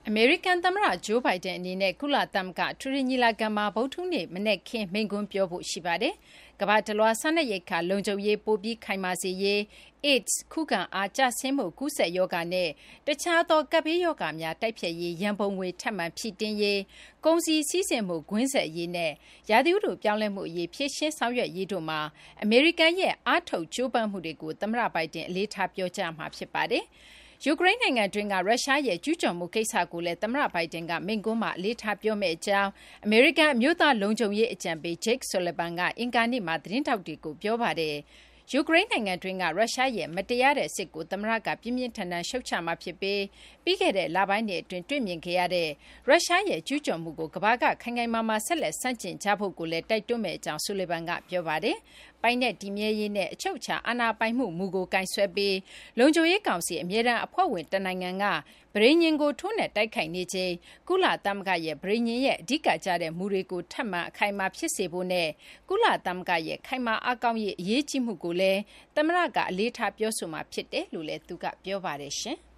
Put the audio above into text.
အမေရိကန်သမ္မတ Joe Biden အနေနဲ့ကုလသမဂ္ဂအထွေထွေညီလာခံမှာဗုဒ္ဓဟူးနေ့မနက်ခင်းမိန့်ခွန်းပြောဖို့ရှိပါတယ်။ကမ္ဘာတလွှားစားနပ်ရိက္ခာလုံခြုံရေးပိုပြီးခိုင်မာစေရေး၊ AIDS ခုခံအားကျဆင်းမှုကူးစက်ရောဂါနဲ့တခြားသောကပ်ဘေးရောဂါများတိုက်ဖျက်ရေးရန်ပုံငွေထပ်မံဖြည့်တင်းရေး၊ကုန်စည်စီးဆင်းမှုကွင်းဆက်ရေးနဲ့ရာသီဥတုပြောင်းလဲမှုအရေးဖြေရှင်းဆောင်ရွက်ရေးတို့မှာအမေရိကန်ရဲ့အားထုတ်ကြိုးပမ်းမှုတွေကိုသမ္မတ Biden အလေးထားပြောကြားမှာဖြစ်ပါတယ်။ယူကရိန်းနိုင်ငံတွင်းကရုရှားရဲ့ကျူးကျော်မှုကိစ္စကိုလည်းသမ္မတ Biden ကမိန့်ခွန်းမှာအလေးထားပြောမယ့်အကြောင်းအမေရိကန်အမျိုးသားလုံခြုံရေးအကြံပေး Jake Sullivan ကအင်္ဂါနေ့မှာသတင်းထောက်တွေကိုပြောပါတယ်။ယူကရိန်းနိုင်ငံတွင်းကရုရှားရဲ့မတရားတဲ့စစ်ကိုသမ္မတကပြင်းပြင်းထန်ထန်ရှုတ်ချမှာဖြစ်ပြီးခဲ့တဲ့လပိုင်းတွေအတွင်းတွေ့မြင်ခဲ့ရတဲ့ရုရှားရဲ့ကျူးကျော်မှုကိုကမ္ဘာကခိုင်ခိုင်မာမာဆက်လက်ဆန့်ကျင်ကြဖို့ကိုလည်းတိုက်တွန်းမယ့်အကြောင်း Sullivan ကပြောပါတယ်။ပိုင်နက်တည်မြဲရေးနဲ့အချုပ်အခြာအာဏာပိုင်မှုမူကိုကင်ဆယ်ပြီးလုံခြုံရေးကောင်စီအမြဲတမ်းအဖွဲ့ဝင်တနိုင်ငံကပဋိညာဉ်ကိုထိုးနှက်တိုက်ခိုက်နေချိန်ကုလသမဂ္ဂရဲ့ပဋိညာဉ်ရဲ့အဓိကကျတဲ့မူတွေကိုထပ်မံအခိုင်အမာဖြစ်စေဖို့နဲ့ကုလသမဂ္ဂရဲ့ခိုင်မာအားကောင်းရေးအရေးကြီးမှုကိုလည်းသမ္မတကအလေးထားပြောဆိုမှာဖြစ်တယ်လို့လည်းသူကပြောပါတယ်ရှင်။